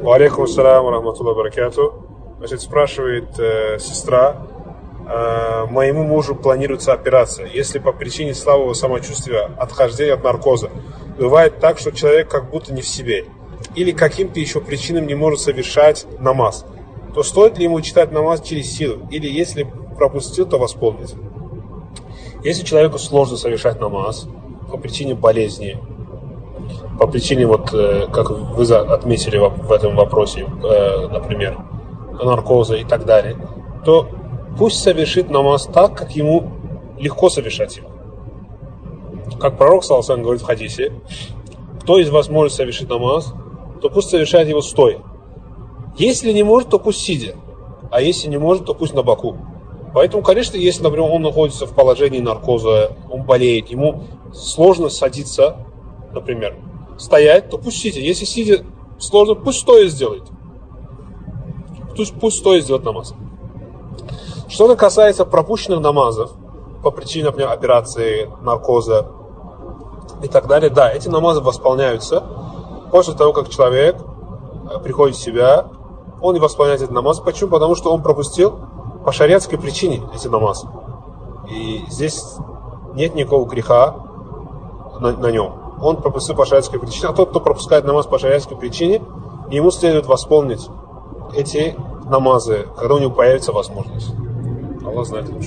Алейкум ассаляму рахматуллахи баракату. Значит, спрашивает сестра, моему мужу планируется операция. Если по причине слабого самочувствия, отхождения от наркоза, бывает так, что человек как будто не в себе, или каким-то еще причинам не может совершать намаз, то стоит ли ему читать намаз через силу, или если пропустил, то восполнить? Если человеку сложно совершать намаз по причине болезни, по причине, как вы отметили в этом вопросе, например, наркоза и так далее, то пусть совершит намаз так, как ему легко совершать его. Как пророк, саллаллаху алейхи ва саллям, говорит в хадисе, кто из вас может совершить намаз, то пусть совершает его стоя. Если не может, то пусть сидя. А если не может, то пусть на боку. Поэтому, конечно, если, например, он находится в положении наркоза, он болеет, ему сложно садиться, например, стоять, то пусть сидя. Если сидя сложно, пусть стоя сделает. Пусть стоя сделает намаз. Что касается пропущенных намазов, по причине, например, операции, наркоза и так далее, да, эти намазы восполняются после того, как человек приходит в себя, он и восполняет этот намаз. Почему? Потому что он пропустил по шариатской причине эти намазы. И здесь нет никакого греха на нем. Он пропустил по шариатской причине, а тот, кто пропускает намаз по шариатской причине, ему следует восполнить эти намазы, когда у него появится возможность. Аллах знает лучше.